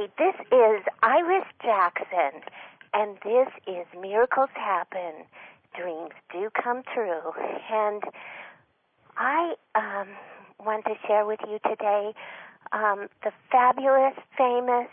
everybody. This is Iris Jackson, and this is Miracles Happen, Dreams Do Come True. And I want to share with you today the fabulous, famous,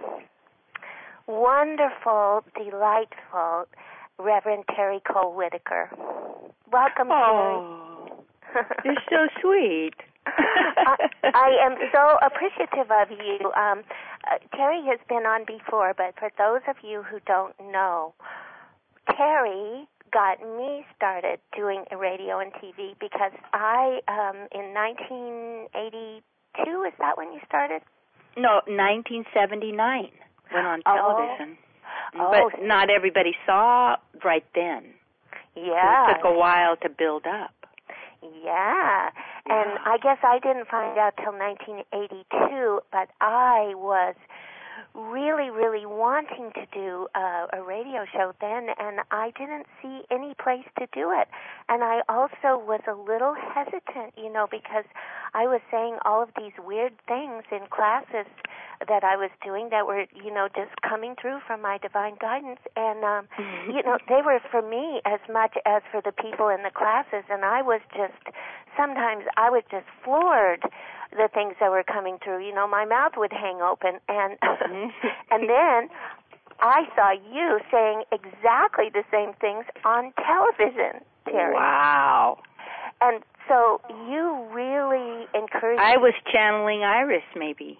wonderful, delightful Reverend Terry Cole Whitaker. Welcome, Terry. You're so sweet. I am so appreciative of you. Terry has been on before, but for those of you who don't know, Terry got me started doing radio and TV because I, in 1982, is that when you started? No, 1979, went on television. Oh. But not everybody saw right then. Yeah. It took a while to build up. Yeah. And I guess I didn't find out till 1982, but I was really, really wanting to do a radio show then, and I didn't see any place to do it. And I also was a little hesitant, because I was saying all of these weird things in classes that I was doing that were, just coming through from my divine guidance. And, they were for me as much as for the people in the classes. And sometimes I was just floored the things that were coming through. My mouth would hang open. And, and then I saw you saying exactly the same things on television, Terry. Wow. And so you really encouraged I was channeling Iris, maybe.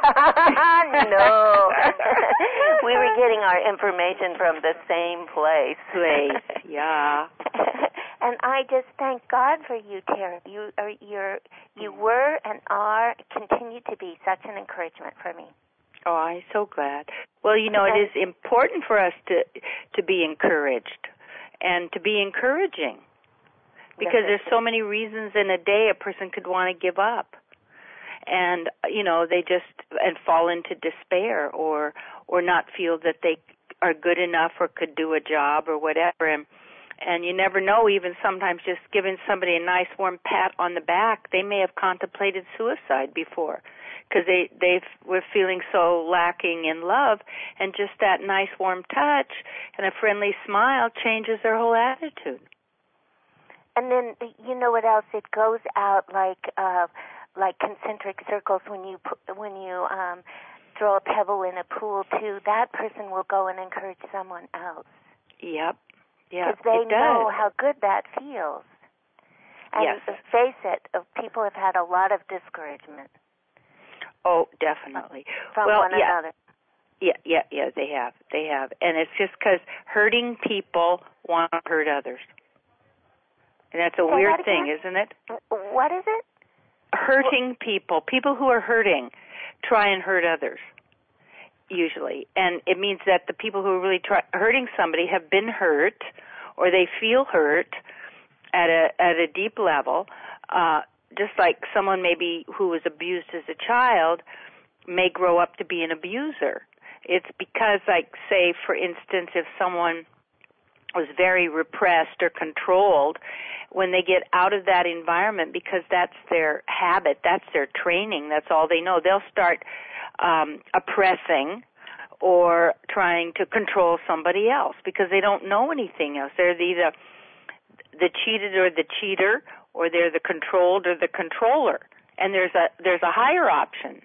No. We were getting our information from the same place. Yeah. And I just thank God for you, Terry. You were and are, continue to be such an encouragement for me. Oh, I'm so glad. Well, it is important for us to be encouraged and to be encouraging, because there's so many reasons in a day a person could want to give up. And, they just fall into despair or not feel that they are good enough or could do a job or whatever. And you never know, even sometimes just giving somebody a nice warm pat on the back, they may have contemplated suicide before because they were feeling so lacking in love, and just that nice warm touch and a friendly smile changes their whole attitude. And then, you know what else? It goes out like concentric circles when you throw a pebble in a pool too. That person will go and encourage someone else. Yep. Because they know how good that feels. And face it, people have had a lot of discouragement. Oh, definitely. From one another. Yeah, they have. And it's just because hurting people want to hurt others. And that's a weird thing, isn't it? What is it? Hurting people who are hurting, try and hurt others, usually. And it means that the people who are really hurting somebody have been hurt, or they feel hurt at a deep level, just like someone maybe who was abused as a child may grow up to be an abuser. It's because, like, say, for instance, if someone was very repressed or controlled, when they get out of that environment, because that's their habit, that's their training, that's all they know, they'll start oppressing or trying to control somebody else because they don't know anything else. They're either the cheated or the cheater, or they're the controlled or the controller. And there's a higher option.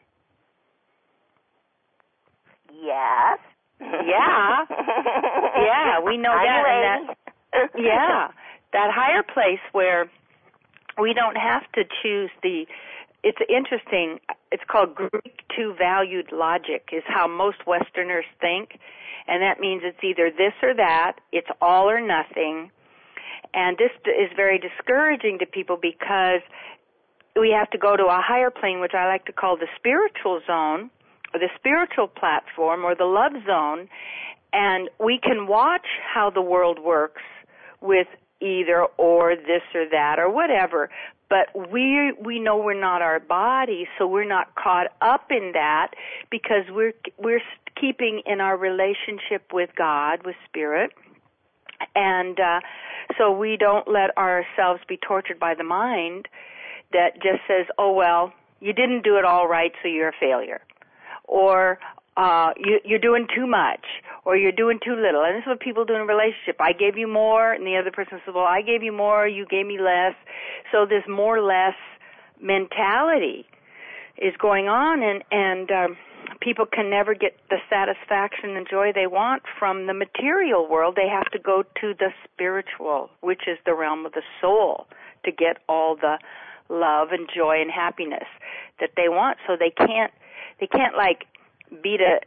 Yes. Yeah. Yeah, we know that. Yeah. That higher place where we don't have to choose it's interesting, it's called Greek two-valued logic is how most Westerners think, and that means it's either this or that, it's all or nothing, and this is very discouraging to people because we have to go to a higher plane, which I like to call the spiritual zone, or the spiritual platform, or the love zone, and we can watch how the world works with either or, this or that, or whatever. But we know we're not our body, so we're not caught up in that because we're keeping in our relationship with God, with Spirit, and so we don't let ourselves be tortured by the mind that just says, oh, well, you didn't do it all right, so you're a failure. Or, you're doing too much, or you're doing too little. And this is what people do in a relationship. I gave you more, and the other person says, well, I gave you more, you gave me less. So this more less mentality is going on, and people can never get the satisfaction and joy they want from the material world. They have to go to the spiritual, which is the realm of the soul, to get all the love and joy and happiness that they want. So they can't like beat a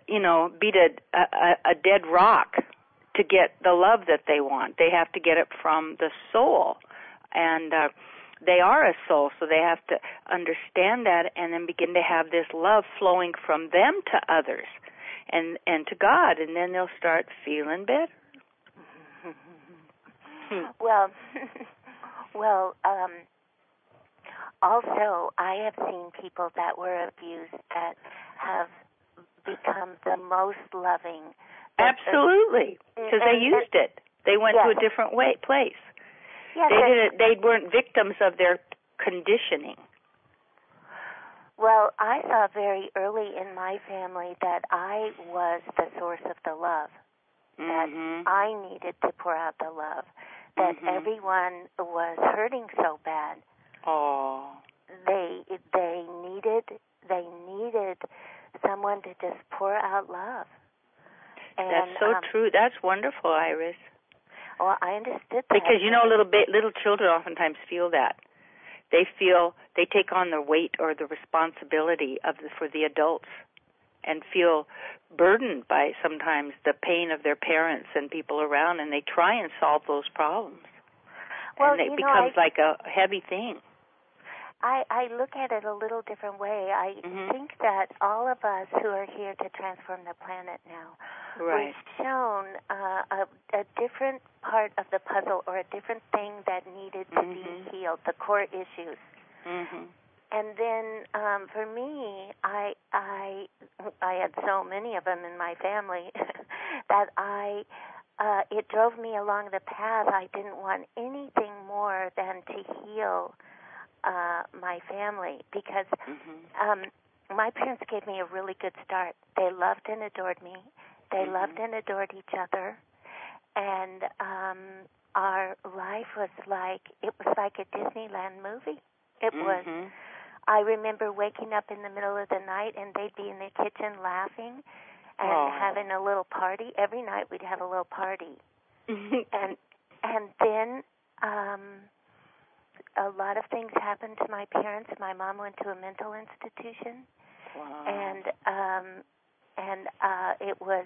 dead rock to get the love that they want. They have to get it from the soul, and they are a soul, so they have to understand that and then begin to have this love flowing from them to others and to God, and then they'll start feeling better. Well, also I have seen people that were abused that have become the most loving. Absolutely, because they used it. They went to a different place. Yes, they weren't victims of their conditioning. Well, I saw very early in my family that I was the source of the love, that I needed to pour out the love, that everyone was hurting so bad. Oh. They needed someone to just pour out love. And, that's so true. That's wonderful, Iris. Well, I understood that. Because, little children oftentimes feel that. They take on the weight or the responsibility for the adults and feel burdened by sometimes the pain of their parents and people around, and they try and solve those problems. Well, and it becomes like a heavy thing. I look at it a little different way. I think that all of us who are here to transform the planet now, we've shown a different part of the puzzle or a different thing that needed to be healed, the core issues. And then for me, I had so many of them in my family that it drove me along the path. I didn't want anything more than to heal my family, because my parents gave me a really good start. They loved and adored me. They loved and adored each other, and our life was like a Disneyland movie. It was. I remember waking up in the middle of the night, and they'd be in the kitchen laughing and having a little party. Every night we'd have a little party, and then. A lot of things happened to my parents. My mom went to a mental institution, and it was,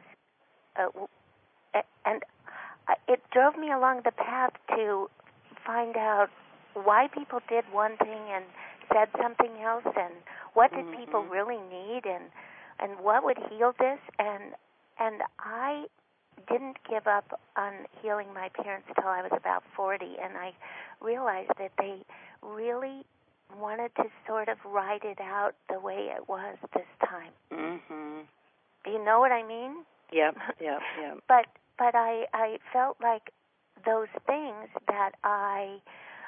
it drove me along the path to find out why people did one thing and said something else, and what did people really need, and what would heal this, and I didn't give up on healing my parents until I was about 40, and I realized that they really wanted to sort of ride it out the way it was this time. You know what I mean? Yep. But I felt like those things that I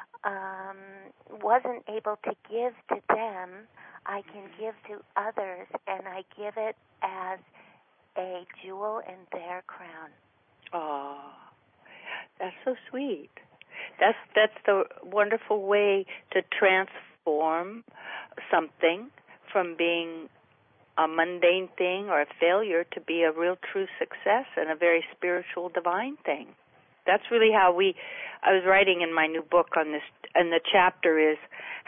wasn't able to give to them, I can give to others, and I give it as a jewel in their crown. Oh, that's so sweet. That's the wonderful way to transform something from being a mundane thing or a failure to be a real true success and a very spiritual divine thing. That's really how I was writing in my new book on this, and the chapter is,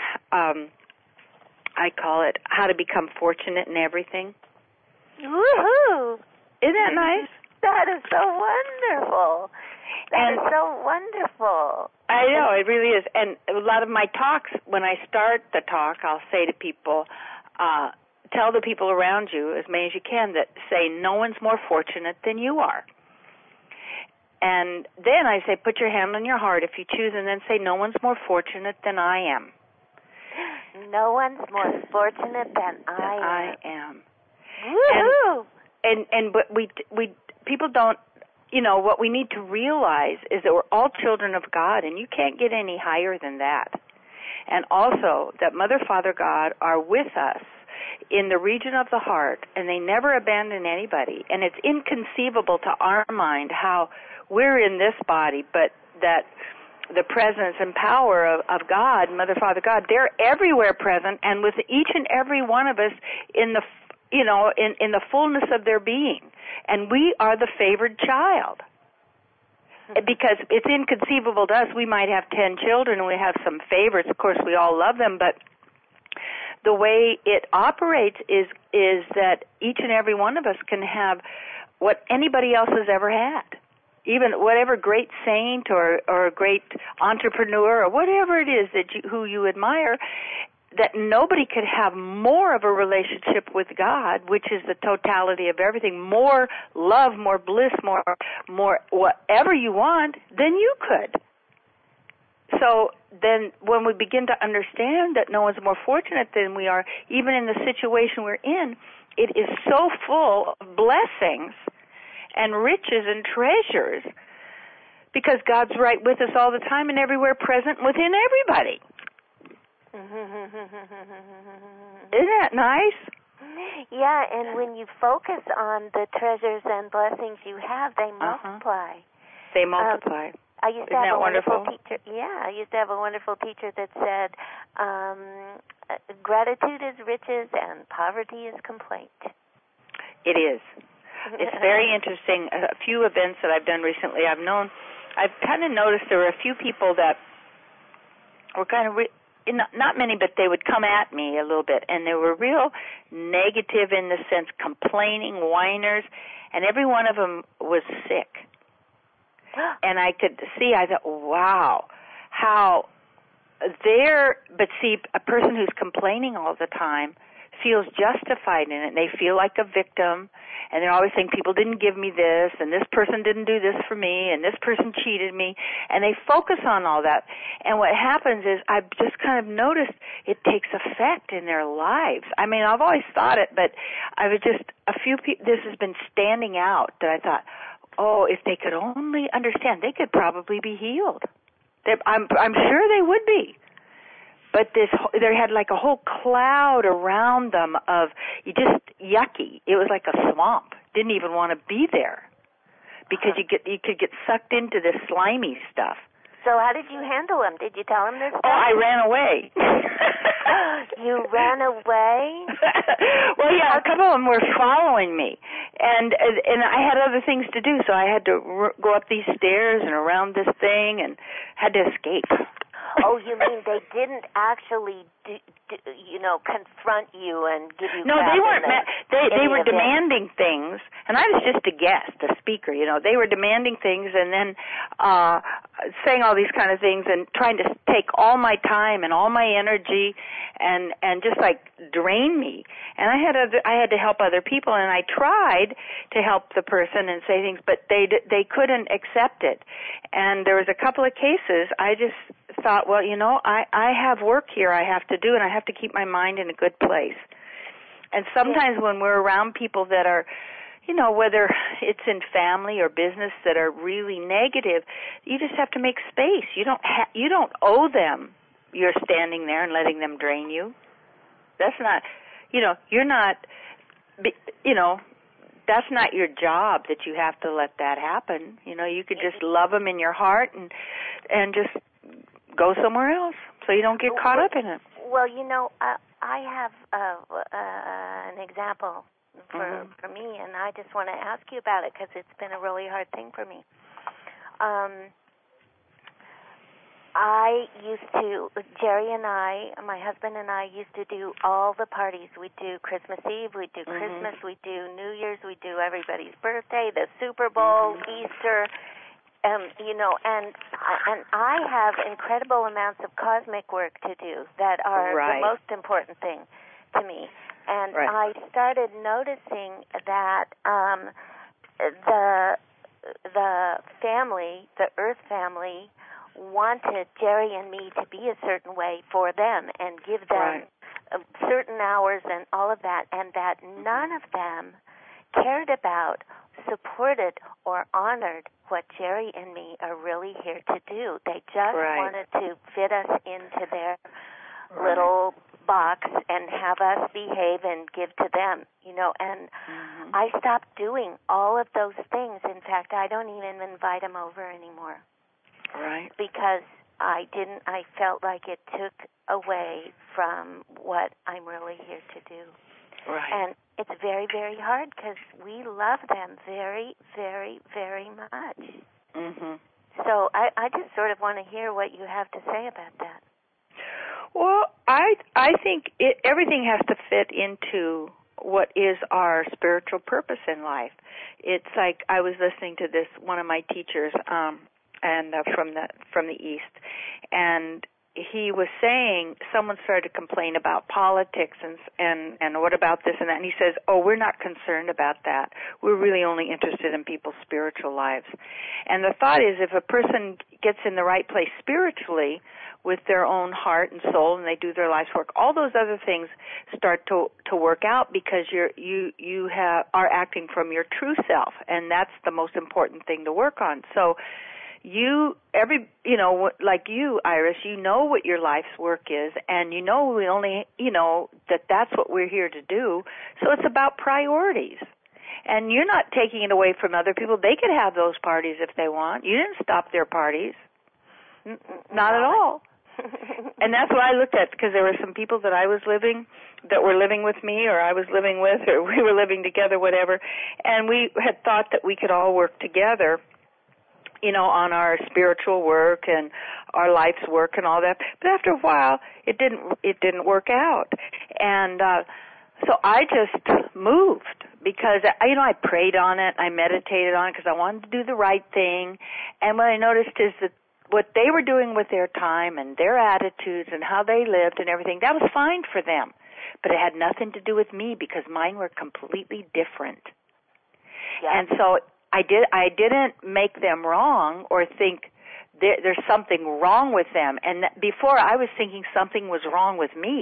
I call it How to Become Fortunate in Everything. Woohoo! Isn't that nice? That is so wonderful. That is so wonderful. I know, it really is. And a lot of my talks, when I start the talk, I'll say to people, tell the people around you, as many as you can, that say no one's more fortunate than you are. And then I say, put your hand on your heart if you choose, and then say, no one's more fortunate than I am. No one's more fortunate than I am. Woo-hoo! But we people don't, what we need to realize is that we're all children of God, and you can't get any higher than that. And also that Mother, Father, God are with us in the region of the heart, and they never abandon anybody. And it's inconceivable to our mind how we're in this body, but that the presence and power of God, Mother, Father, God, they're everywhere present, and with each and every one of us in the, in the fullness of their being. And we are the favored child. Because it's inconceivable to us. We might have 10 children and we have some favorites. Of course, we all love them, but the way it operates is that each and every one of us can have what anybody else has ever had. Even whatever great saint or great entrepreneur or whatever it is who you admire, that nobody could have more of a relationship with God, which is the totality of everything, more love, more bliss, more whatever you want, than you could. So then when we begin to understand that no one's more fortunate than we are, even in the situation we're in, it is so full of blessings and riches and treasures because God's right with us all the time and everywhere present within everybody. Isn't that nice? Yeah, and when you focus on the treasures and blessings you have, they multiply. They multiply. I used to have a wonderful teacher. Yeah, I used to have a wonderful teacher that said, "Gratitude is riches, and poverty is complaint." It is. It's very interesting. A few events that I've done recently, I've kind of noticed there were a few people that were kind of not many, but they would come at me a little bit, and they were real negative in the sense, complaining, whiners, and every one of them was sick. And I could see, I thought, wow, how but see, a person who's complaining all the time feels justified in it. They feel like a victim, and they're always saying, people didn't give me this, and this person didn't do this for me, and this person cheated me, and they focus on all that. And what happens is, I've just kind of noticed it takes effect in their lives. I mean, I've always thought it, but I was just, this has been standing out that I thought, oh, if they could only understand, they could probably be healed. I'm sure they would be. But they had like a whole cloud around them of just yucky. It was like a swamp. Didn't even want to be there because you could get sucked into this slimy stuff. So how did you handle them? Did you tell them this stuff? Oh, I ran away. You ran away? Well, yeah, a couple of them were following me, and I had other things to do, so I had to go up these stairs and around this thing, and had to escape. Oh, you mean they didn't actually, confront you and give you? No, they weren't. They were demanding things, and I was just a guest, a speaker. They were demanding things, and then saying all these kind of things, and trying to take all my time and all my energy, and just like drain me. And I had to help other people, and I tried to help the person and say things, but they couldn't accept it. And there was a couple of cases I just thought, well, I have work here I have to do, and I have to keep my mind in a good place. And sometimes when we're around people that are, whether it's in family or business that are really negative, you just have to make space. You don't owe them. You're standing there and letting them drain you. That's not, you're not, that's not your job that you have to let that happen. You could just love them in your heart and just go somewhere else so you don't get caught up in it. Well, I have an example for me, and I just want to ask you about it because it's been a really hard thing for me. Jerry and I, my husband and I, used to do all the parties. We'd do Christmas Eve, we'd do Christmas, we'd do New Year's, we'd do everybody's birthday, the Super Bowl, Easter, and I have incredible amounts of cosmic work to do that are the most important thing to me. And I started noticing that the family, the Earth family, wanted Jerry and me to be a certain way for them and give them certain hours and all of that, and that none of them cared about, supported, or honored what Jerry and me are really here to do. They just wanted to fit us into their little box and have us behave and give to them, and I stopped doing all of those things. In fact, I don't even invite them over anymore. Right. Because I felt like it took away from what I'm really here to do. Right. And it's very, very hard because we love them very, very, very much. So I just sort of want to hear what you have to say about that. Well, I think everything has to fit into what is our spiritual purpose in life. It's like I was listening to this one of my teachers, and from the East, and he was saying someone started to complain about politics and what about this and that, and he says, we're not concerned about that. We're really only interested in people's spiritual lives. And the thought is, if a person gets in the right place spiritually with their own heart and soul, and they do their life's work, all those other things start to work out because you are acting from your true self, and that's the most important thing to work on. So like you, Iris, you know what your life's work is, and we only, that's what we're here to do. So it's about priorities. And you're not taking it away from other people. They could have those parties if they want. You didn't stop their parties. Not at all. And that's what I looked at, because there were some people that were living with me, or I was living with, or we were living together, whatever, and we had thought that we could all work together, on our spiritual work and our life's work and all that. But after a while, it didn't work out. And so I just moved because, I prayed on it, I meditated on it because I wanted to do the right thing. And what I noticed is that what they were doing with their time and their attitudes and how they lived and everything, that was fine for them. But it had nothing to do with me because mine were completely different. Yeah. And so I didn't make them wrong or think there's something wrong with them. And before I was thinking something was wrong with me.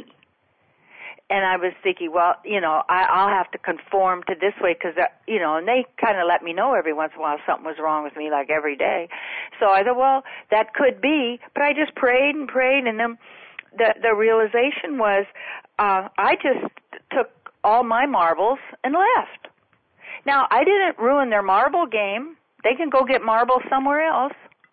And I was thinking, well, I'll have to conform to this way because, and they kind of let me know every once in a while something was wrong with me, like every day. So I thought, well, that could be. But I just prayed, and then the realization was I just took all my marbles and left. Now, I didn't ruin their marble game. They can go get marbles somewhere else.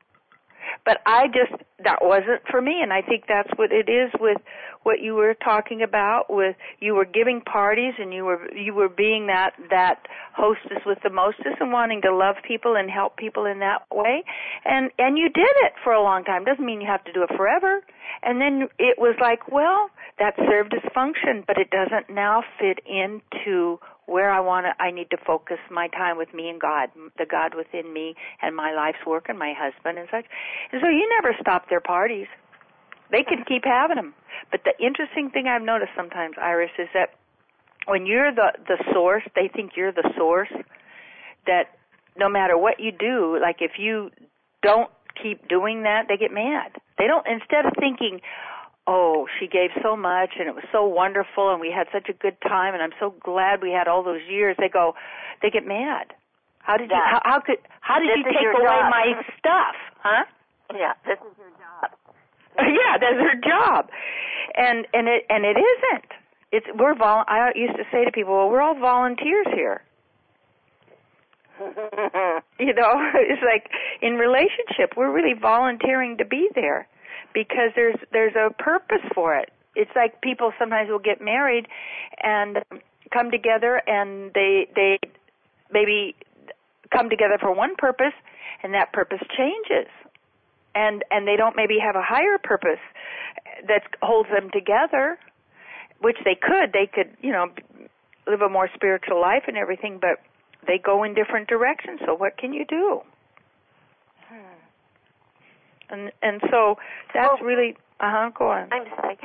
But that wasn't for me, and I think that's what it is with what you were talking about, with you were giving parties and you were being that hostess with the mostest and wanting to love people and help people in that way. And you did it for a long time. Doesn't mean you have to do it forever. And then it was like, well, that served its function, but it doesn't now fit into where I need to focus my time with me and God, the God within me and my life's work and my husband and such. And so you never stop their parties. They can keep having them. But the interesting thing I've noticed sometimes, Iris, is that when you're the source, they think you're the source, that no matter what you do, like if you don't keep doing that, they get mad. They don't, instead of thinking, oh, she gave so much and it was so wonderful and we had such a good time and I'm so glad we had all those years, they get mad. How did you take away my stuff? Huh? Yeah, this is your job. Yeah, that's her job. And it isn't. I used to say to people, well, we're all volunteers here. It's like in relationship, we're really volunteering to be there because there's a purpose for it. It's like people sometimes will get married and come together and they maybe come together for one purpose and that purpose changes. And they don't maybe have a higher purpose that holds them together, which they could. They could, live a more spiritual life and everything, but they go in different directions. So what can you do? And so that's really go on. I'm sorry.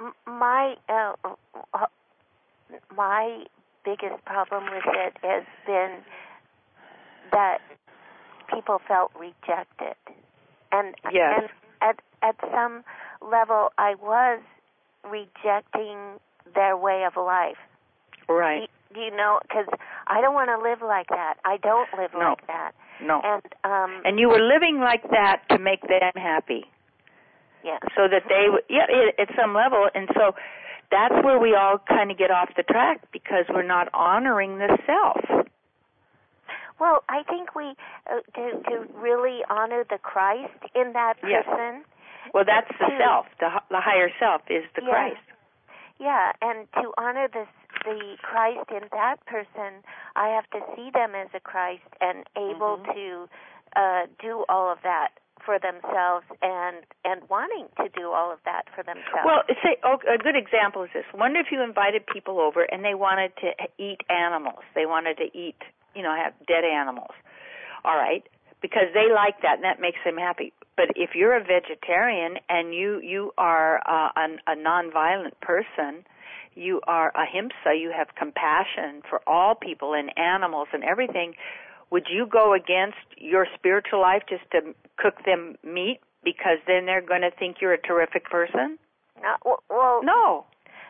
My biggest problem with it has been that people felt rejected. And, yes. and at some level, I was rejecting their way of life. Right. Because I don't want to live like that. I don't live like that. No. And you were living like that to make them happy. Yeah. So that they, at some level, and so that's where we all kind of get off the track because we're not honoring the self. Well, I think we to really honor the Christ in that person. Yes. Well, that's the self. The higher self is the Christ. Yeah, and to honor the Christ in that person, I have to see them as a Christ and able to do all of that for themselves and wanting to do all of that for themselves. Well, a good example is this. Wonder if you invited people over and they wanted to eat animals. They wanted to eat, have dead animals. All right, because they like that and that makes them happy. But if you're a vegetarian and you are a nonviolent person, you are ahimsa, you have compassion for all people and animals and everything, would you go against your spiritual life just to cook them meat because then they're going to think you're a terrific person? No.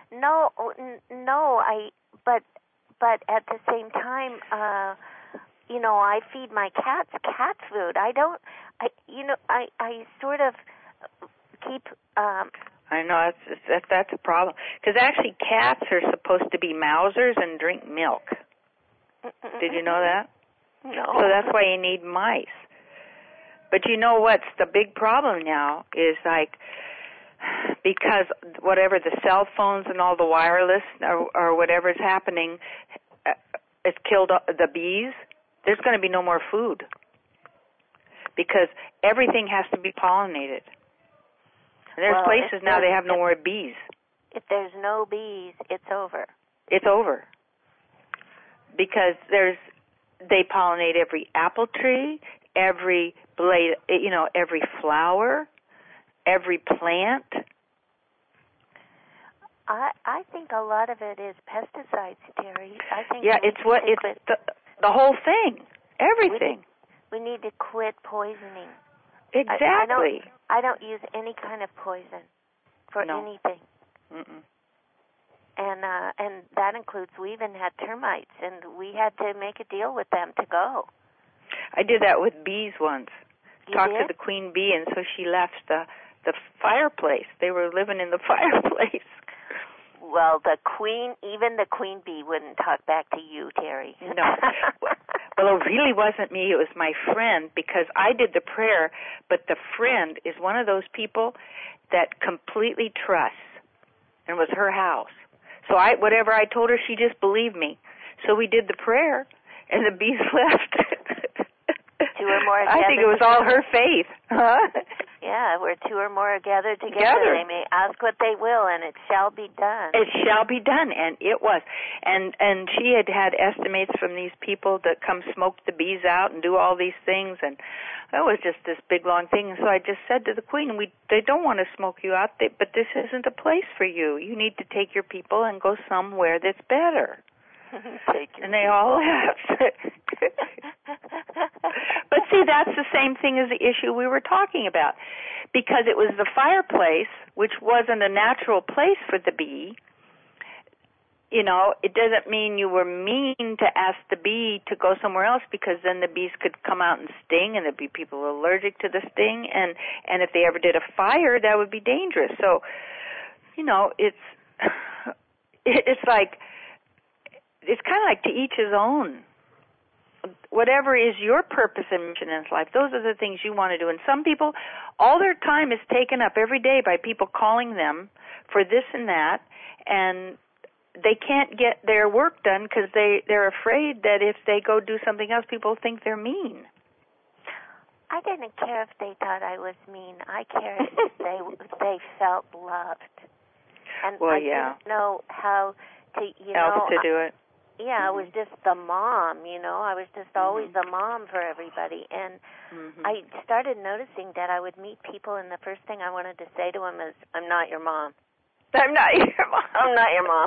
But at the same time, I feed my cats cat food. I sort of keep. I know that's a problem because actually cats are supposed to be mousers and drink milk. Did you know that? No. So that's why you need mice. But you know what's the big problem now is because whatever the cell phones and all the wireless or whatever is happening, it's killed the bees. There's going to be no more food because everything has to be pollinated. And there's places now they have no more bees. If there's no bees, it's over. It's over because they pollinate every apple tree, every blade, every flower, every plant. I think a lot of it is pesticides, Terry. I think it's the whole thing, everything. We need to quit poisoning. Exactly. I don't use any kind of poison for anything. Mm-mm. And that includes, we even had termites, and we had to make a deal with them to go. I did that with bees once. Talked to the queen bee, and so she left the fireplace. They were living in the fireplace. Well, even the queen bee wouldn't talk back to you, Terry. No. Well, it really wasn't me. It was my friend because I did the prayer, but the friend is one of those people that completely trusts, and it was her house. So whatever I told her, she just believed me. So we did the prayer, and the bees left. Two or more I think it was all her faith. Huh? Yeah, where two or more are gathered together, they may ask what they will, and it shall be done. It shall be done, and it was. And she had estimates from these people that come smoke the bees out and do all these things, and it was just this big, long thing. And so I just said to the queen, they don't want to smoke you out, but this isn't a place for you. You need to take your people and go somewhere that's better. And they all laughed. But see, that's the same thing as the issue we were talking about. Because it was the fireplace, which wasn't a natural place for the bee, it doesn't mean you were mean to ask the bee to go somewhere else, because then the bees could come out and sting, and there'd be people allergic to the sting, and if they ever did a fire, that would be dangerous. So, it's kind of like to each his own. Whatever is your purpose and mission in life, those are the things you want to do. And some people, all their time is taken up every day by people calling them for this and that, and they can't get their work done because they're afraid that if they go do something else, people think they're mean. I didn't care if they thought I was mean. I cared if they felt loved. And I didn't know how to, else to do it. Yeah, I was just the mom, I was just always the mom for everybody. And I started noticing that I would meet people, and the first thing I wanted to say to them is, I'm not your mom. I'm not your mom. I'm not your mom.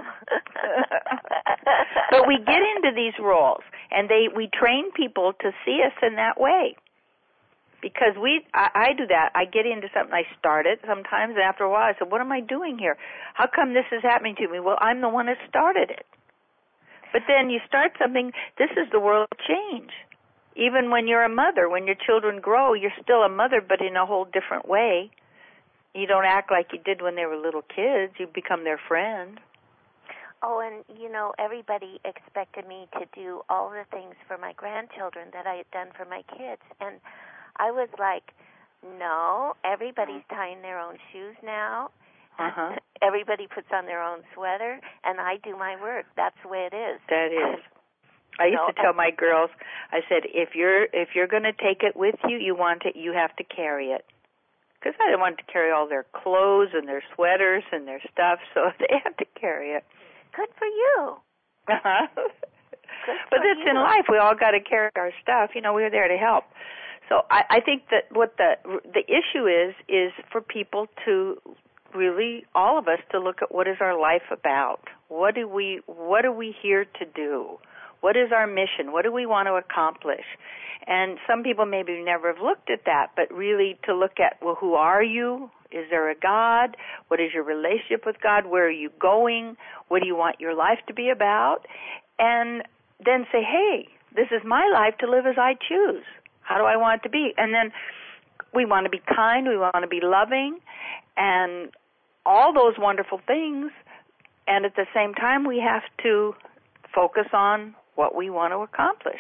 But we get into these roles, and we train people to see us in that way. Because I do that. I get into something, I start it sometimes, and after a while I said, what am I doing here? How come this is happening to me? Well, I'm the one that started it. But then you start something, this is the world change. Even when you're a mother, when your children grow, you're still a mother, but in a whole different way. You don't act like you did when they were little kids. You become their friend. Oh, and, everybody expected me to do all the things for my grandchildren that I had done for my kids. And I was like, no, everybody's tying their own shoes now. Uh-huh. Everybody puts on their own sweater, and I do my work. That's the way it is. That is. I used to tell my girls, I said, if you're going to take it with you, you have to carry it. Because I didn't want to carry all their clothes and their sweaters and their stuff, so they have to carry it. Good for you. Uh-huh. But that's in life. We all got to carry our stuff. We're there to help. So I think that what the issue is for people to really, all of us, to look at what is our life about. What are we here to do? What is our mission? What do we want to accomplish? And some people maybe never have looked at that, but really to look at, well, who are you? Is there a God? What is your relationship with God? Where are you going? What do you want your life to be about? And then say, hey, this is my life to live as I choose. How do I want it to be? And then we want to be kind, we want to be loving, and all those wonderful things. And at the same time, we have to focus on what we want to accomplish.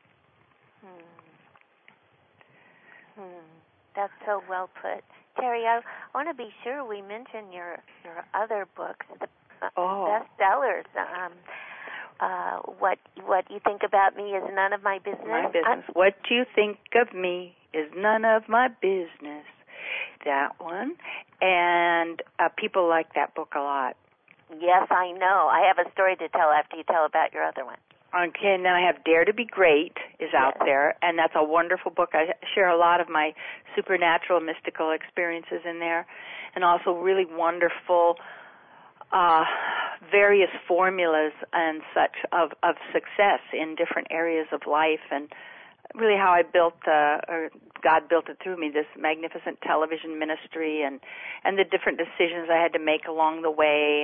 That's so well put. Terry, I want to be sure we mention your other books, the bestsellers. What you think about me is none of my business. My business. What you think of me is none of my business. That one. And people like that book a lot. Yes, I know. I have a story to tell after you tell about your other one. Okay, and then I have Dare to Be Great is out there, and that's a wonderful book. I share a lot of my supernatural, mystical experiences in there, and also really wonderful various formulas and such of success in different areas of life, and really how I built, or God built it through me, this magnificent television ministry, and the different decisions I had to make along the way,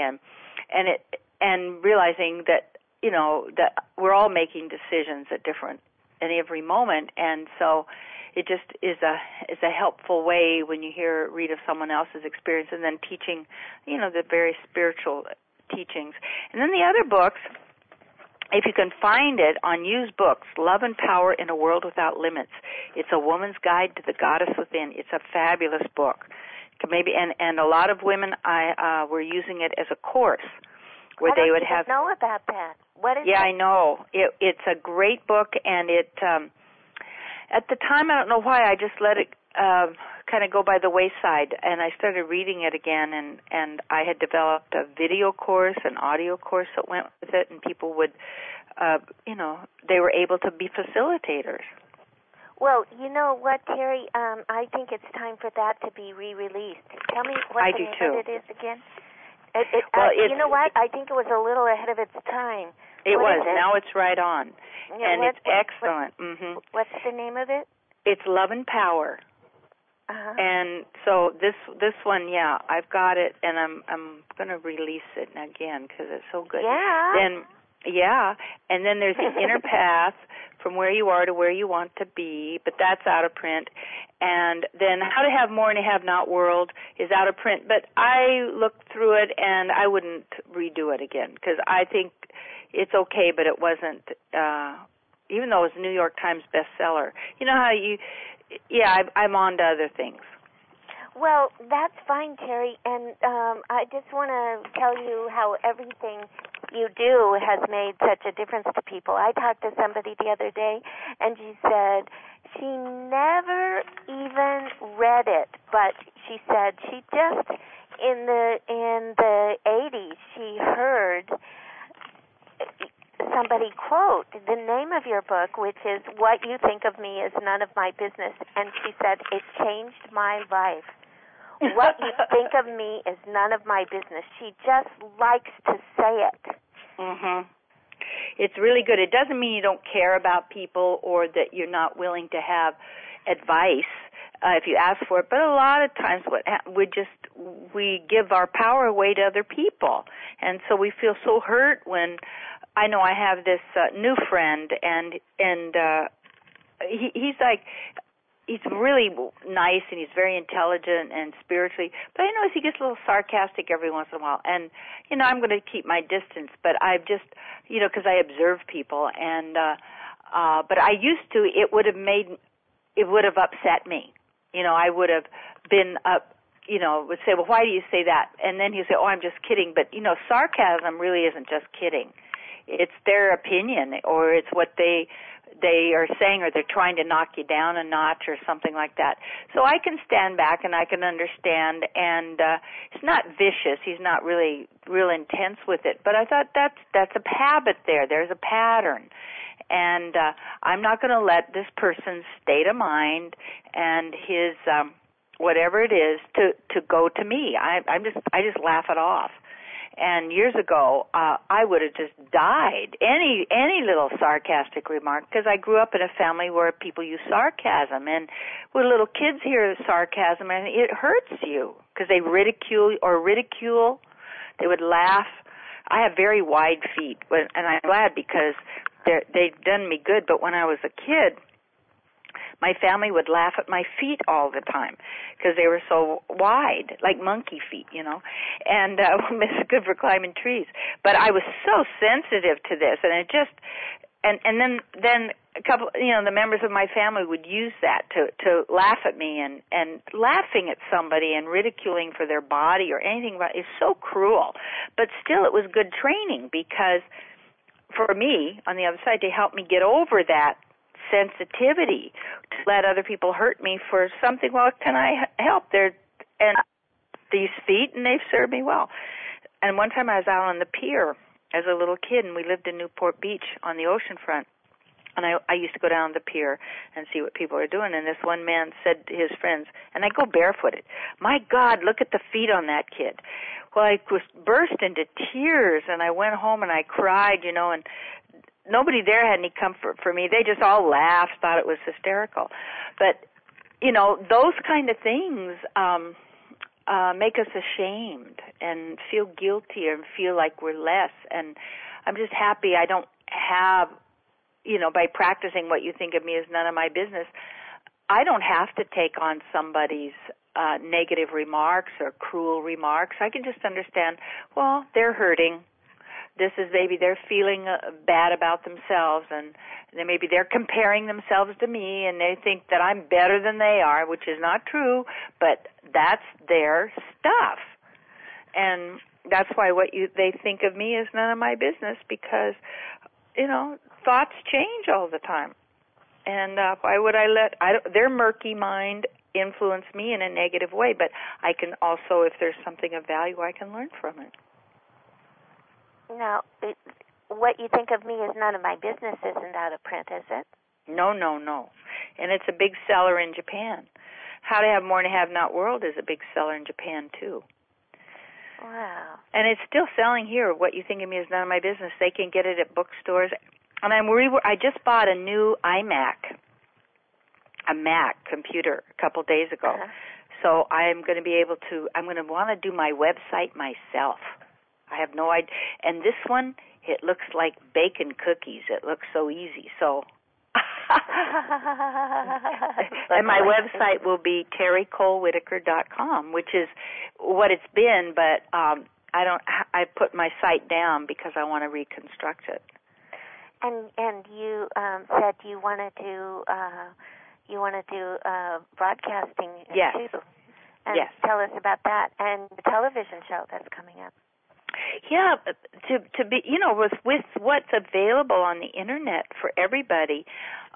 and realizing that, that we're all making decisions at every moment, and so it just is a helpful way when you read of someone else's experience, and then teaching, the very spiritual teachings. And then the other books, if you can find it on used books, Love and Power in a World Without Limits. It's a woman's guide to the goddess within. It's a fabulous book. And a lot of women were using it as a course where they would have. I don't know about that. What is it? Yeah, I know. It's a great book, and it at the time, I don't know why, I just let it kind of go by the wayside, and I started reading it again, and I had developed a video course, an audio course that went with it, and people would, they were able to be facilitators. Well, you know what, Terry? I think it's time for that to be re-released. Tell me what the name of it is again. You know what? I think it was a little ahead of its time. It was. Now it's right on. Yeah, and it's excellent. What's the name of it? It's Love and Power. Uh-huh. And so this one, yeah, I've got it, and I'm going to release it again because it's so good. Yeah. And then there's the Inner Path, from where you are to where you want to be, but that's out of print. And then How to Have More in a Have Not World is out of print, but I looked through it, and I wouldn't redo it again because I think it's okay, but it wasn't, even though it was a New York Times bestseller. You know how I'm on to other things. Well, that's fine, Terry, and I just want to tell you how everything you do has made such a difference to people. I talked to somebody the other day, and she said she never even read it, but she said she just, in the 80s, she heard somebody quote the name of your book, which is What You Think of Me Is None of My Business, and she said, it changed my life. What you think of me is none of my business. She just likes to say it. Mhm. It's really good. It doesn't mean you don't care about people or that you're not willing to have advice if you ask for it, but a lot of times we give our power away to other people, and so we feel so hurt when I know I have this new friend, and he's like, he's really nice and he's very intelligent and spiritually, but I notice he gets a little sarcastic every once in a while. And, you know, I'm going to keep my distance, but I've just, you know, because I observe people. And, but I used to, it would have upset me. You know, I would have been you know, would say, well, why do you say that? And then he'd say, oh, I'm just kidding. But, you know, sarcasm really isn't just kidding. It's their opinion, or it's what they are saying, or they're trying to knock you down a notch or something like that. So I can stand back and I can understand, and it's not vicious. He's not really real intense with it. But I thought that's a habit there. There's a pattern. And I'm not going to let this person's state of mind and his whatever it is to go to me. I just laugh it off. And years ago, I would have just died any little sarcastic remark, because I grew up in a family where people use sarcasm, and when little kids hear sarcasm, and it hurts you because they ridicule. They would laugh. I have very wide feet, and I'm glad because they've done me good. But when I was a kid, my family would laugh at my feet all the time because they were so wide, like monkey feet, you know, and it's good for climbing trees. But I was so sensitive to this, and it just, and then a couple, you know, the members of my family would use that to laugh at me, and laughing at somebody and ridiculing for their body or anything is so cruel. But still, it was good training, because for me, on the other side, they helped me get over that sensitivity to let other people hurt me for something. Well, can I help? And these feet, and they've served me well. And one time I was out on the pier as a little kid, and we lived in Newport Beach on the ocean front. And I used to go down the pier and see what people are doing. And this one man said to his friends, and I go barefooted, "My God, look at the feet on that kid." Well, I was burst into tears, and I went home and I cried, you know, and nobody there had any comfort for me. They just all laughed, thought it was hysterical. But, you know, those kind of things make us ashamed and feel guilty and feel like we're less. And I'm just happy I don't have, you know, by practicing what you think of me is none of my business, I don't have to take on somebody's negative remarks or cruel remarks. I can just understand, well, they're hurting. This is maybe they're feeling bad about themselves, and then maybe they're comparing themselves to me, and they think that I'm better than they are, which is not true, but that's their stuff. And that's why they think of me is none of my business, because, you know, thoughts change all the time. And why would I let their murky mind influence me in a negative way? But I can also, if there's something of value, I can learn from it. Now, what you think of me is none of my business isn't out of print, is it? No. And it's a big seller in Japan. How to Have More and Have Not World is a big seller in Japan, too. Wow. And it's still selling here. What you think of me is none of my business. They can get it at bookstores. And I just bought a new iMac, a Mac computer, a couple days ago. Uh-huh. So I'm going to want to do my website myself. I have no idea. And this one, it looks like bacon cookies. It looks so easy. So, and my website will be TerryColeWhitaker.com, which is what it's been. But I put my site down because I want to reconstruct it. And you said you want to do broadcasting yes. too. And yes. Tell us about that and the television show that's coming up. Yeah, to be, you know, with what's available on the internet for everybody,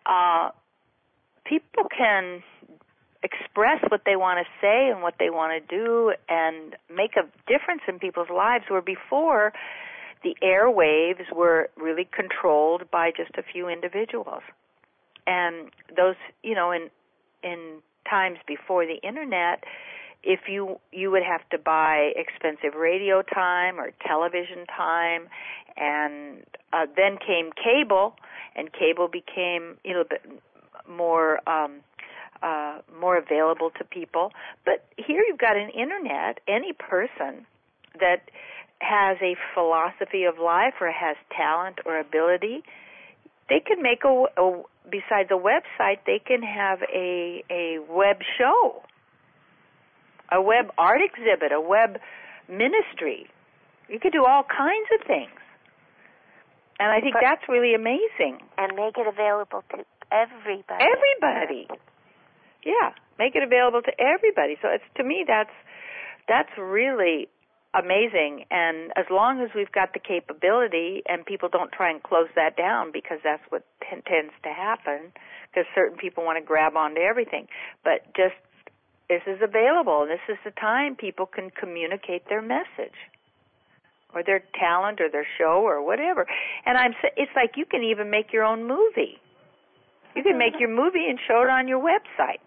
people can express what they want to say and what they want to do and make a difference in people's lives, where before the airwaves were really controlled by just a few individuals. And those, you know, in times before the internet, if you would have to buy expensive radio time or television time, and then came cable, and cable became, you know, more available to people. But here you've got an internet. Any person that has a philosophy of life or has talent or ability, they can make besides a website, they can have a web show, a web art exhibit, a web ministry. You could do all kinds of things. And I think that's really amazing. And make it available to everybody. Everybody. Yeah, make it available to everybody. So to me, that's really amazing. And as long as we've got the capability and people don't try and close that down, because that's what tends to happen, because certain people want to grab onto everything. But just this is available, and this is the time people can communicate their message or their talent or their show or whatever. And it's like you can even make your own movie. You can make your movie and show it on your website.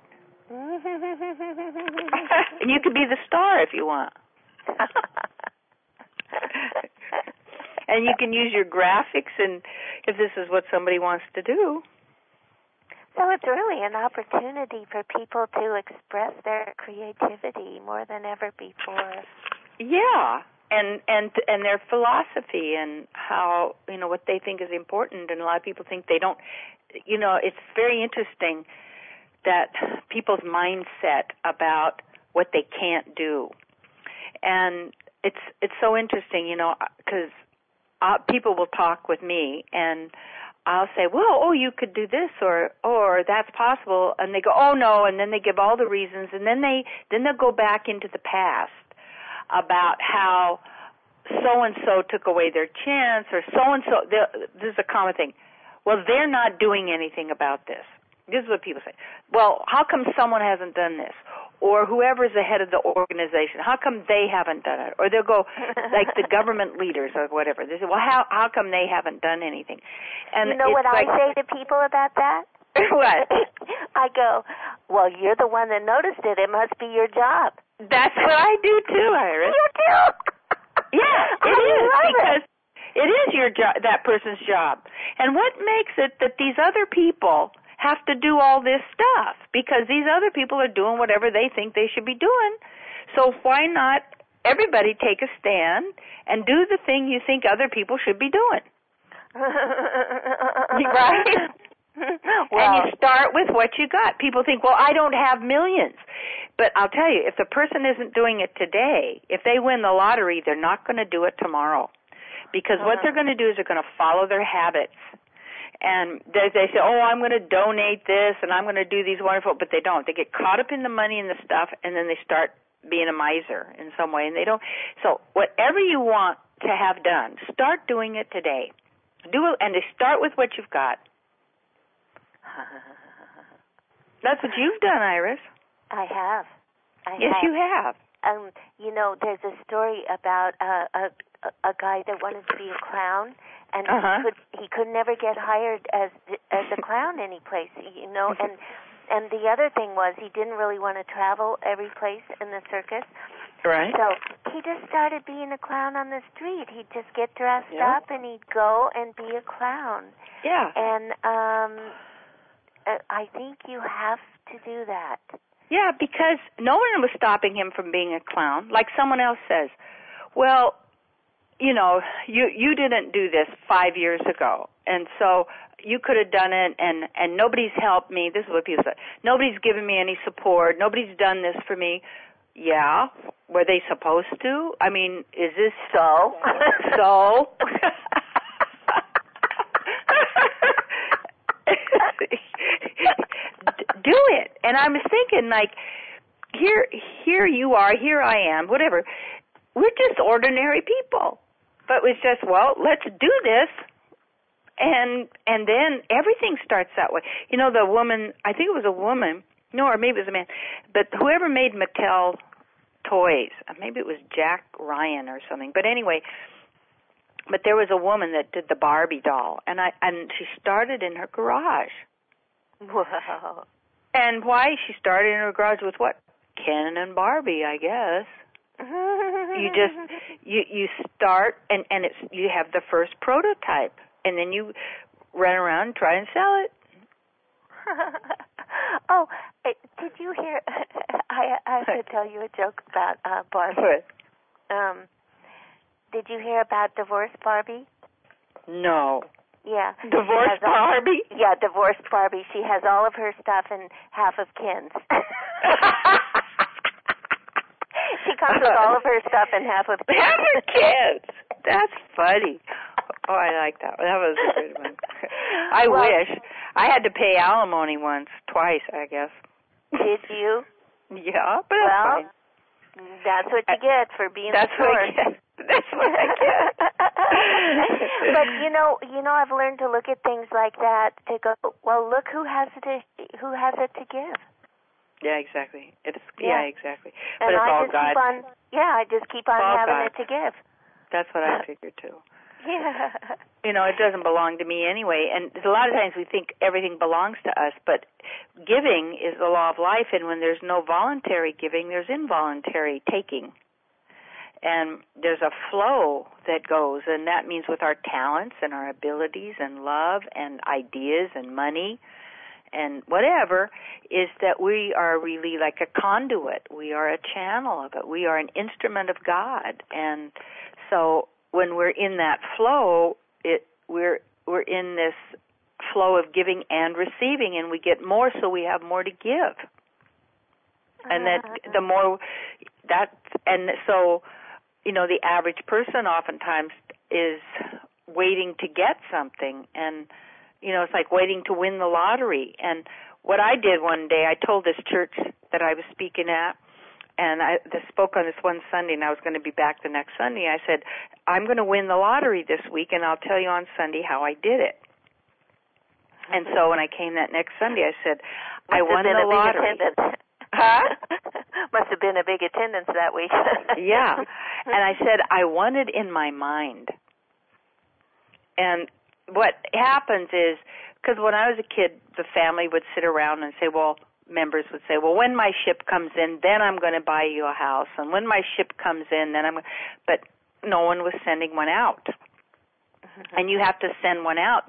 And you could be the star if you want. And you can use your graphics, and if this is what somebody wants to do. So it's really an opportunity for people to express their creativity more than ever before. Yeah, and their philosophy and how, what they think is important. And a lot of people think they don't. It's very interesting that people's mindset about what they can't do. And it's so interesting, because people will talk with me, and I'll say, well, you could do this, or that's possible, and they go, oh no, and then they give all the reasons, and then they'll go back into the past about how so and so took away their chance, or so and so. This is a common thing. Well, they're not doing anything about this. This is what people say. Well, how come someone hasn't done this? Or whoever's the head of the organization, how come they haven't done it? Or they'll go, like the government leaders or whatever. They say, well, how come they haven't done anything? And you know what I say to people about that? What? I go, well, you're the one that noticed it. It must be your job. That's what I do too, Iris. You do? Yeah, it is, because it is your job, that person's job. And what makes it that these other people have to do all this stuff? Because these other people are doing whatever they think they should be doing. So why not everybody take a stand and do the thing you think other people should be doing? Right? Well, and you start with what you got. People think, well, I don't have millions. But I'll tell you, if the person isn't doing it today, if they win the lottery, they're not going to do it tomorrow. Because what they're going to do is they're going to follow their habits. And they say, oh, I'm going to donate this and I'm going to do these wonderful, but they don't. They get caught up in the money and the stuff, and then they start being a miser in some way, and they don't. So whatever you want to have done, start doing it today. Do it, and they start with what you've got. That's what you've done, Iris. I have. Yes, you have. There's a story about a guy that wanted to be a clown, and he could never get hired as a clown any place, and the other thing was he didn't really want to travel every place in the circus. Right. So he just started being a clown on the street. He'd just get dressed up and he'd go and be a clown. Yeah. And I think you have to do that. Yeah, because no one was stopping him from being a clown. Like someone else says, well, you didn't do this 5 years ago, and so you could have done it, and nobody's helped me. This is what people say. Nobody's given me any support. Nobody's done this for me. Yeah, were they supposed to? I mean, is this so? So? Do it. And I was thinking, like, here you are, here I am, whatever. We're just ordinary people. But it was just, well, let's do this. And then everything starts that way. The woman, I think it was a woman, no, or maybe it was a man, but whoever made Mattel toys, maybe it was Jack Ryan or something. But anyway, but there was a woman that did the Barbie doll, and she started in her garage. Wow. And why? She started in her garage with what? Ken and Barbie, I guess. You start and you have the first prototype, and then you run around and try and sell it. Oh, did you hear? I have to tell you a joke about Barbie. What? Did you hear about Divorce Barbie? No. Yeah. Divorced Barbie? Yeah, divorced Barbie. She has all of her stuff and half of Ken's. She comes with all of her stuff and half of Ken's. Half of Ken's. That's funny. Oh, I like that. That was a good one. I wish. I had to pay alimony twice, I guess. Did you? Yeah, but that's fine. That's what you get for being That's a what I get. That's what I get. But you know, I've learned to look at things like that to go, well, look who has it to give. Yeah, exactly. Exactly. And but it's I all just God. I just keep on having it to give. That's what I figured too. Yeah. It doesn't belong to me anyway. And a lot of times we think everything belongs to us, but giving is the law of life, and when there's no voluntary giving, there's involuntary taking. And there's a flow that goes, and that means with our talents and our abilities and love and ideas and money and whatever, is that we are really like a conduit. We are a channel of it. We are an instrument of God. And so when we're in that flow, we're in this flow of giving and receiving, and we get more, so we have more to give. And that the more that, and so, the average person oftentimes is waiting to get something, and it's like waiting to win the lottery. And what I did one day, I told this church that I was speaking at, and I spoke on this one Sunday, and I was going to be back the next Sunday. I said, I'm going to win the lottery this week, and I'll tell you on Sunday how I did it. And so when I came that next Sunday, I said, I won the lottery. Huh? Must have been a big attendance that week. Yeah. And I said, I won it in my mind. And what happens is, because when I was a kid, the family would sit around and say, members would say, when my ship comes in, then I'm going to buy you a house. And when my ship comes in, then but no one was sending one out. Mm-hmm. And you have to send one out.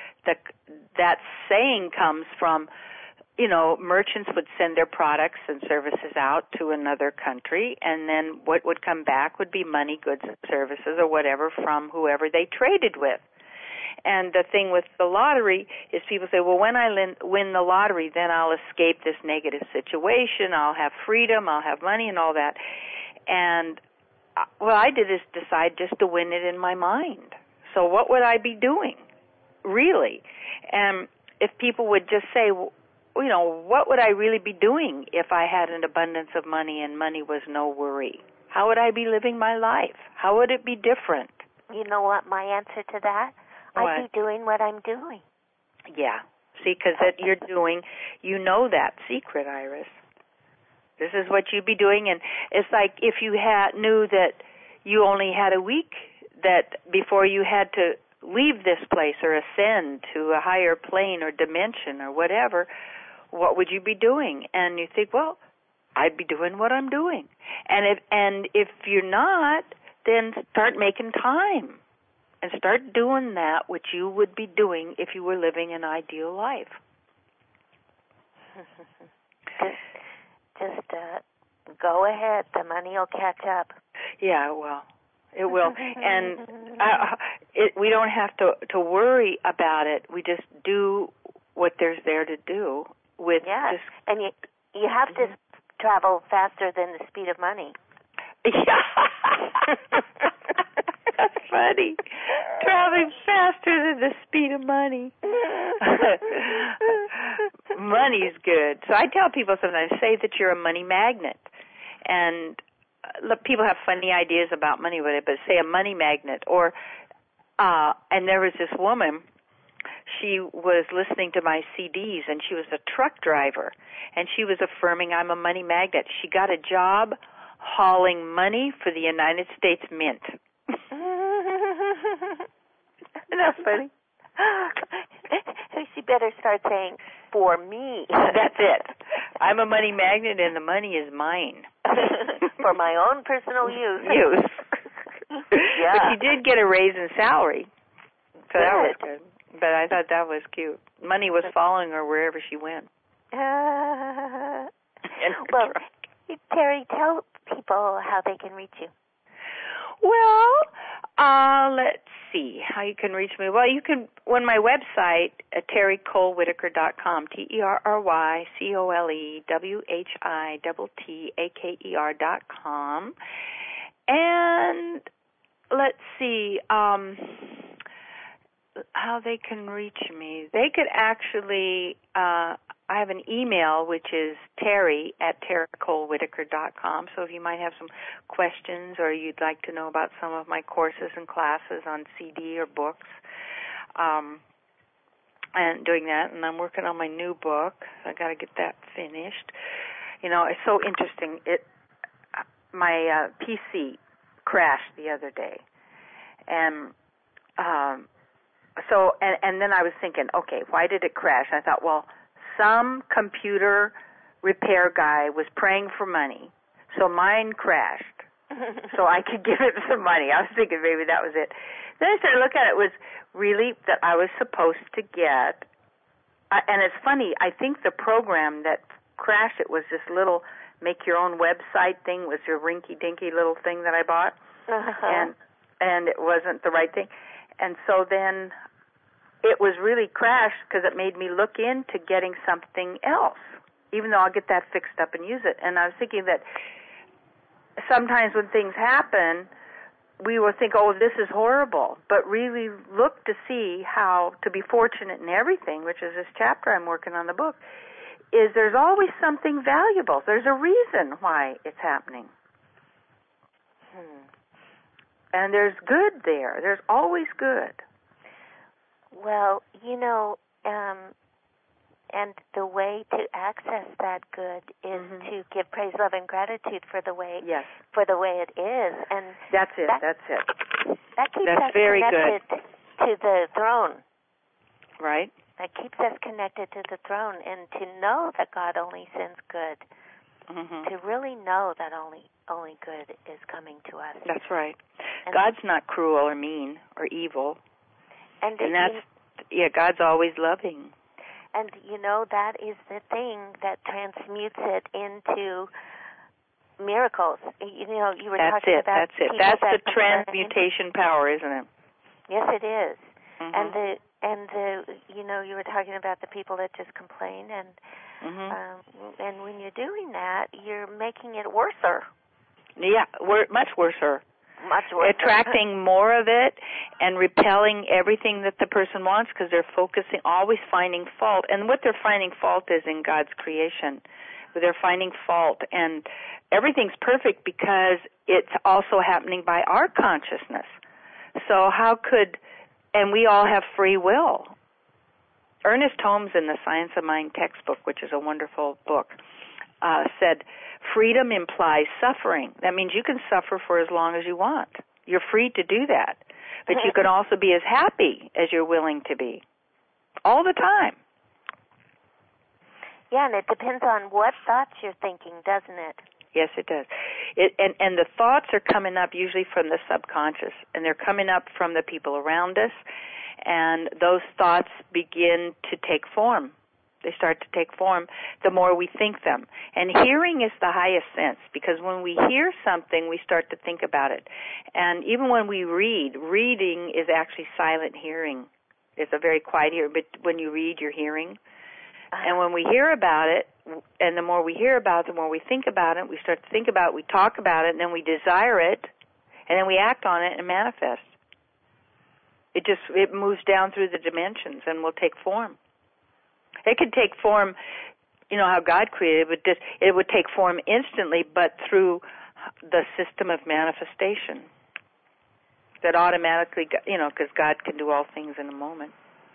That saying comes from, merchants would send their products and services out to another country, and then what would come back would be money, goods, services, or whatever from whoever they traded with. And the thing with the lottery is people say, when I win the lottery, then I'll escape this negative situation, I'll have freedom, I'll have money and all that. And what I did is decide just to win it in my mind. So what would I be doing, really? And if people would just say, what would I really be doing if I had an abundance of money and money was no worry? How would I be living my life? How would it be different? You know what my answer to that? What? I'd be doing what I'm doing. Yeah. See, because you're doing, that secret, Iris. This is what you'd be doing, and it's like if you knew that you only had a week that before you had to leave this place or ascend to a higher plane or dimension or whatever, what would you be doing? And you think, I'd be doing what I'm doing. And if you're not, then start making time and start doing that which you would be doing if you were living an ideal life. Just go ahead. The money will catch up. Yeah, it will. And we don't have to worry about it. We just do what there's there to do. And you have to travel faster than the speed of money. Yeah. That's funny. Traveling faster than the speed of money. Money's good. So I tell people sometimes, say that you're a money magnet. And people have funny ideas about money with it, but say a money magnet. Or, and there was this woman, she was listening to my CDs, and she was a truck driver, and she was affirming, I'm a money magnet. She got a job hauling money for the United States Mint. Isn't that funny? She better start saying, for me. That's it. I'm a money magnet, and the money is mine. For my own personal use. Yeah. But she did get a raise in salary. So that was good. But I thought that was cute. Money was following her wherever she went. Well, Terry, tell people how they can reach you. Well, Let's see how you can reach me. Well, you can on my website at TerryColeWhitaker.com, TerryColeWhitaker.com, and let's see how they can reach me. They could actually. I have an email, which is terry@terrycolewhitaker.com. So if you might have some questions or you'd like to know about some of my courses and classes on CD or books, and doing that. And I'm working on my new book. So I got to get that finished. You know, it's so interesting. My PC crashed the other day, and and then I was thinking, okay, why did it crash? And I thought, well, some computer repair guy was praying for money, so mine crashed, so I could give him some money. I was thinking maybe that was it. Then I started looking at it. It was really that I was supposed to get, and it's funny, I think the program that crashed it was this little make-your-own website thing, was your rinky-dinky little thing that I bought, and it wasn't the right thing. And so then it was really crashed because it made me look into getting something else, even though I'll get that fixed up and use it. And I was thinking that sometimes when things happen, we will think, oh, this is horrible, but really look to see how to be fortunate in everything, which is this chapter I'm working on the book, is there's always something valuable. There's a reason why it's happening. And there's good there. There's always good. Well, you know, and the way to access that good is to give praise, love, and gratitude for the way it is, and that's it. That's keeps us very connected good to the throne. Right. That keeps us connected to the throne, and to know that God only sends good. To really know that only good is coming to us. That's right. And God's not cruel or mean or evil. And that's, God's always loving. And, you know, that is the thing that transmutes it into miracles. You know, you were talking about... That's it. That's the transmutation power, isn't it? Yes, it is. And the you know, you were talking about the people that just complain, and when you're doing that, you're making it worser. Yeah, much worser. Much worse. Attracting more of it and repelling everything that the person wants because they're focusing, always finding fault. And what they're finding fault is in God's creation. They're finding fault. And everything's perfect because it's also happening by our consciousness. So how could, and we all have free will. Ernest Holmes in the Science of Mind textbook, which is a wonderful book, said, freedom implies suffering. That means you can suffer for as long as you want. You're free to do that. But you can also be as happy as you're willing to be. All the time. Yeah, and it depends on what thoughts you're thinking, doesn't it? Yes, it does. And the thoughts are coming up usually from the subconscious, and they're coming up from the people around us, and those thoughts begin to take form. They start to take form the more we think them. And hearing is the highest sense, because when we hear something, we start to think about it. And even when we reading is actually silent hearing. It's a very quiet hearing, but when you read, you're hearing. And when we hear about it, and the more we hear about it, the more we think about it, we start to think about it, we talk about it, and then we desire it, and then we act on it and manifest. It moves down through the dimensions and will take form. It could take form, you know, how God created it, it would take form instantly, but through the system of manifestation. That automatically, you know, because God can do all things in a moment.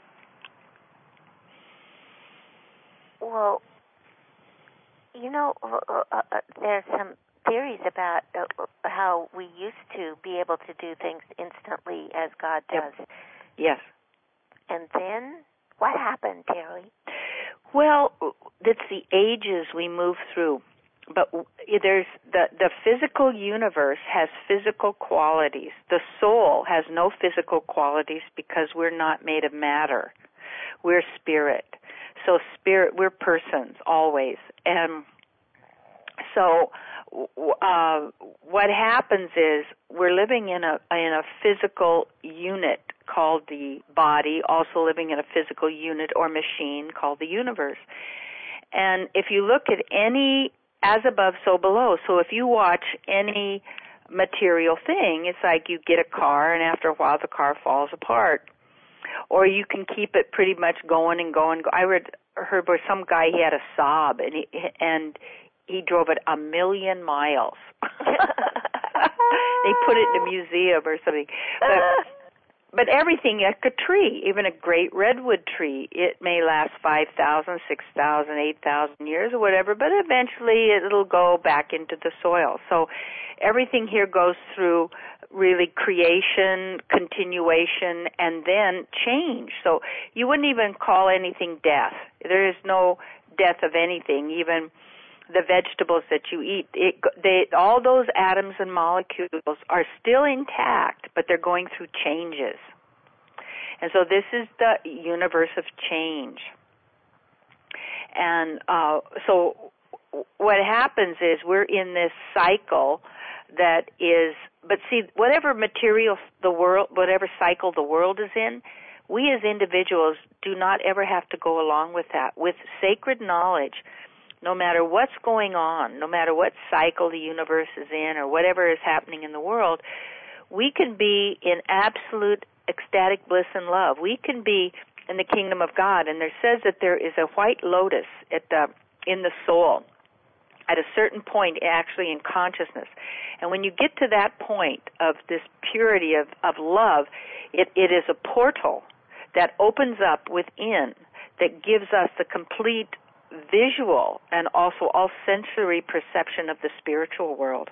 Well, you know, there's some theories about how we used to be able to do things instantly as God does. Yep. Yes. And then what happened, Terry? Well, it's the ages we move through. But there's the physical universe has physical qualities. The soul has no physical qualities because we're not made of matter. We're spirit. So spirit, we're persons always. And so what happens is we're living in a physical unit called the body, also living in a physical unit or machine called the universe. And if you look at any as above, so below, so if you watch any material thing, it's like you get a car and after a while the car falls apart. Or you can keep it pretty much going and going. I heard where some guy, he had a Saab and he drove it 1,000,000 miles. They put it in a museum or something. But everything, like a tree, even a great redwood tree, it may last 5,000, 6,000, 8,000 years or whatever, but eventually it'll go back into the soil. So everything here goes through really creation, continuation, and then change. So you wouldn't even call anything death. There is no death of anything, even the vegetables that you eat. All those atoms and molecules are still intact, but they're going through changes. And so this is the universe of change. And so what happens is we're in this cycle that is, but see, whatever material the world, whatever cycle the world is in, we as individuals do not ever have to go along with that. With sacred knowledge, no matter what's going on, no matter what cycle the universe is in or whatever is happening in the world, we can be in absolute ecstatic bliss and love. We can be in the kingdom of God, and there says that there is a white lotus in the soul at a certain point actually in consciousness. And when you get to that point of this purity of love, it is a portal that opens up within that gives us the complete visual and also all sensory perception of the spiritual world.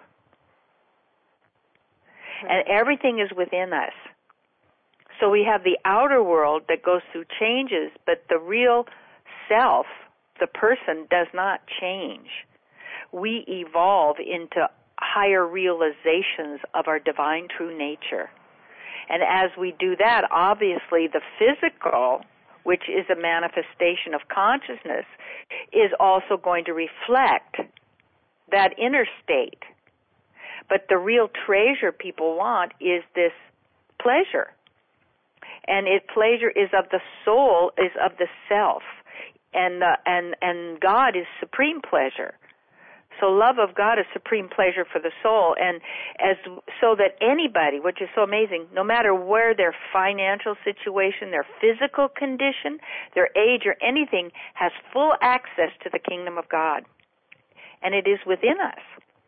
And everything is within us. So we have the outer world that goes through changes, but the real self, the person, does not change. We evolve into higher realizations of our divine true nature. And as we do that, obviously the physical, which is a manifestation of consciousness, is also going to reflect that inner state. But the real treasure people want is this pleasure. And pleasure is of the soul, is of the self. And God is supreme pleasure. So love of God is supreme pleasure for the soul, and so that anybody, which is so amazing, no matter where their financial situation, their physical condition, their age, or anything, has full access to the kingdom of God. And it is within us.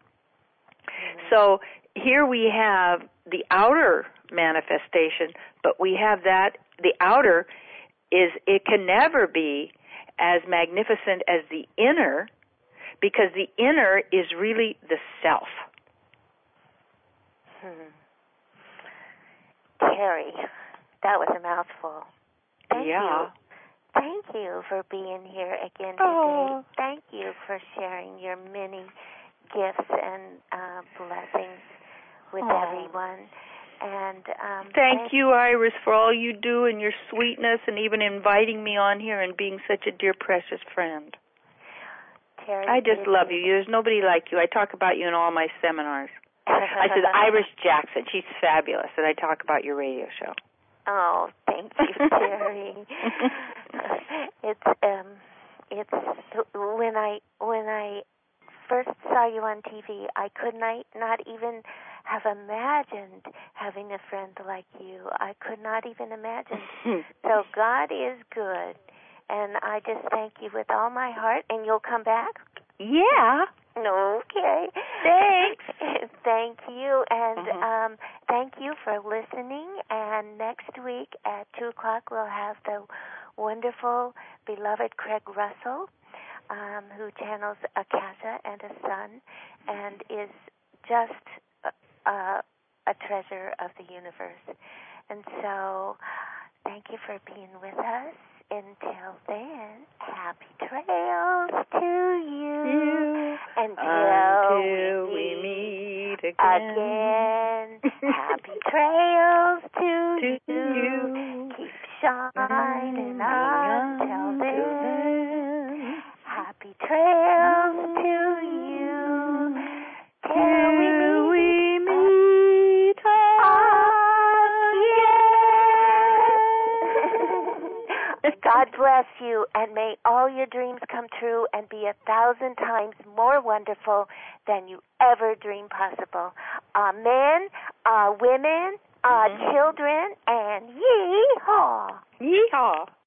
So here we have the outer manifestation, but we have that, the outer it can never be as magnificent as the inner, because the inner is really the self. Terry, that was a mouthful. Thank you. Yeah. Thank you for being here again today. Thank you for sharing your many gifts and blessings with everyone. And thank you, Iris, for all you do and your sweetness and even inviting me on here and being such a dear, precious friend. Terry, I just love you. There's nobody like you. I talk about you in all my seminars. I said, Iris Jackson, she's fabulous, and I talk about your radio show. Oh, thank you, Terry. It's when I first saw you on TV, I could not even have imagined having a friend like you. I could not even imagine. So God is good. And I just thank you with all my heart. And you'll come back? Yeah. Okay. Thanks. Thank you. And thank you for listening. And next week at 2 o'clock, we'll have the wonderful, beloved Craig Russell, who channels Akasha and a son and is just a treasure of the universe. And so thank you for being with us. Until then, happy trails to you. Until we meet again. Happy trails to you. Keep shining until then. Happy trails to you. God bless you, and may all your dreams come true and be 1,000 times more wonderful than you ever dreamed possible. Men, women, children, and yee-haw. Yee-haw.